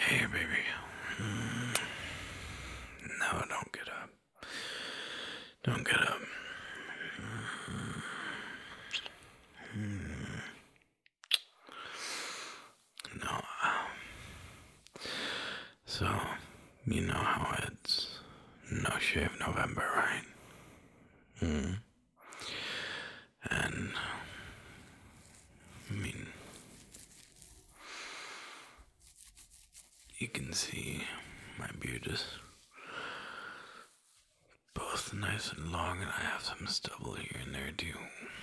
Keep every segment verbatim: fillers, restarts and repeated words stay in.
Hey, baby. Mm, No, don't get up. Don't get up. Mm, No. So, you know how it's no shave November, right? Mm. And, I mean, you can see my beard is both nice and long, and I have some stubble here and there, too.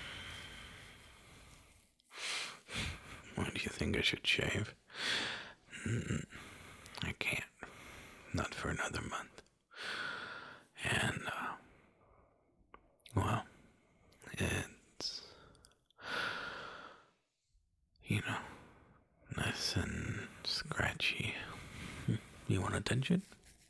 Why do you think I should shave? Mm, I can't. Not for another month. And, uh, well, it's, you know, nice and scratchy. You want attention?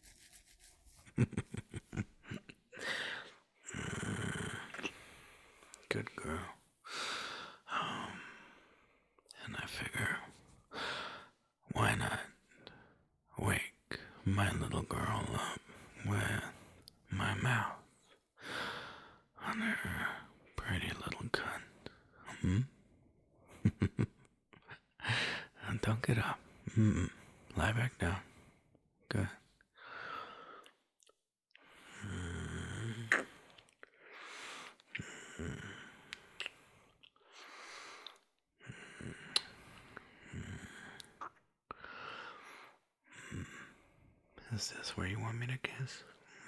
Good girl. Um, and I figure, why not wake my little girl up with my mouth on her pretty little cunt? Hmm? And don't get up. Mm-mm. Lie back down. Good. Is this where you want me to kiss?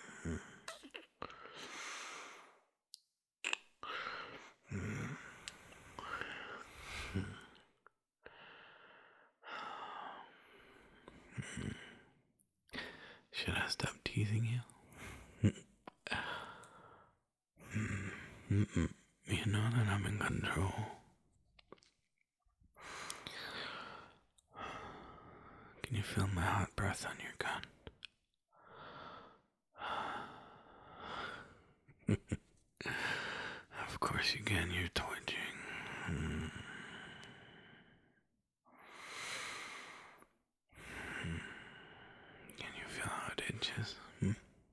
Should I stop teasing you? Mm-mm. You know that I'm in control. Can you feel my hot breath on your gun? Of course you can, you're twitching. Mm. Can you feel how it itches? Hmm?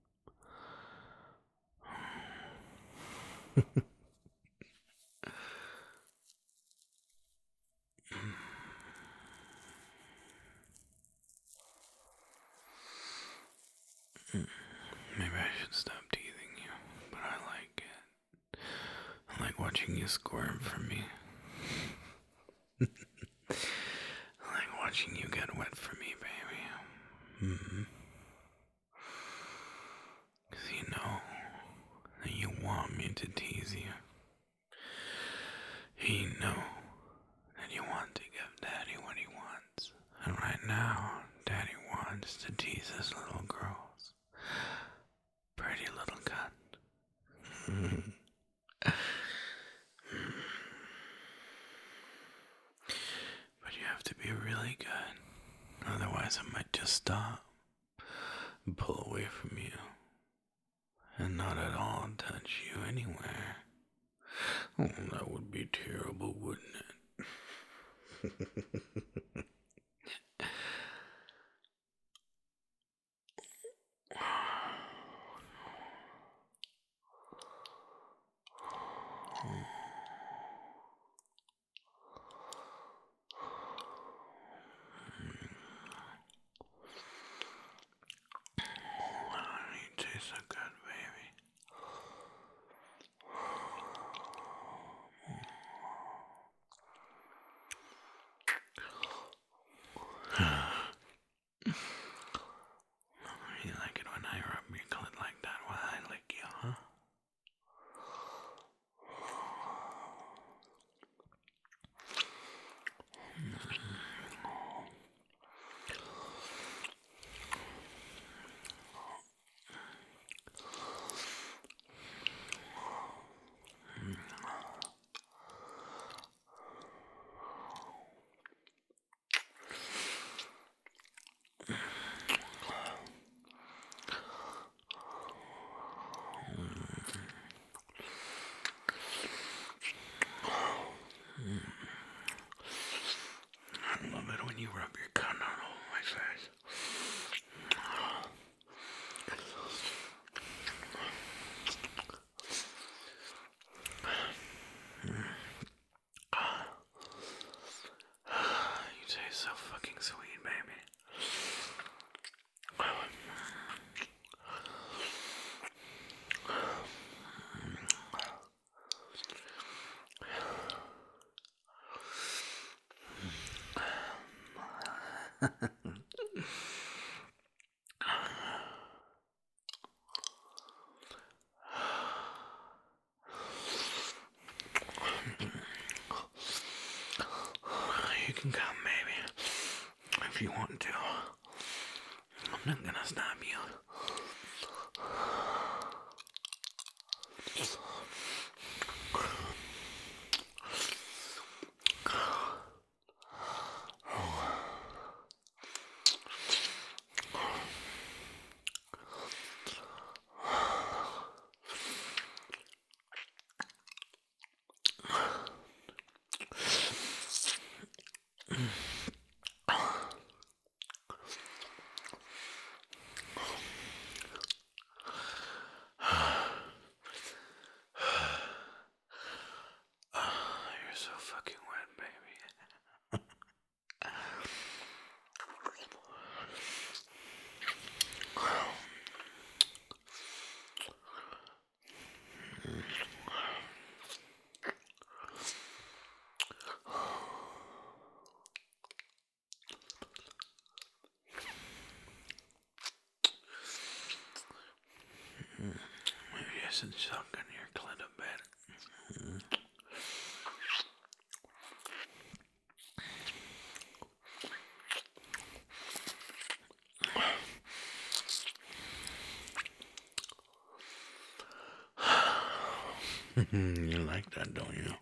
Maybe I should stop teasing you, but I like it. I like watching you squirm for me. I like watching you get wet for me, baby. Mm-hmm. Cause you know that you want me to tease you. You know that you want to give Daddy what he wants. And right now, Daddy wants to tease his little girls. Pretty little cunt. But you have to be really good. Otherwise, I might just stop and pull away from you. And not at all touch you anywhere. Oh, that would be terrible, wouldn't it? You taste so good, baby. You like it when I rub your clit like that while I lick you, huh? I love it when you rub your cunt on all my face. You can come, baby, if you want to. I'm not gonna stop you. You're so fucking wet, baby. Maybe I should suck on your clit a bit. You like that, don't you?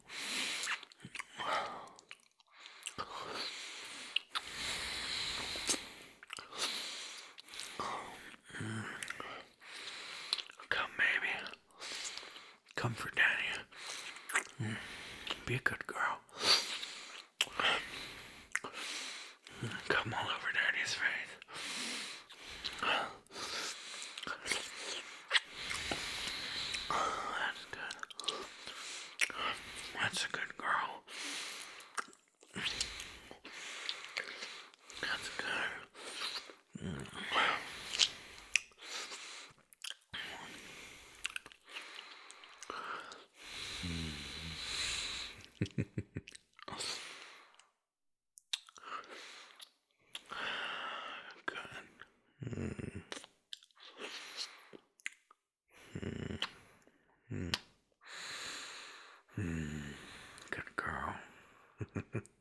Come, baby. Come for daddy. Be a good girl. Come all over daddy's face. That's good. That's a good girl. That's good. Good. Mm. Mm. Mm. Mm. Good girl.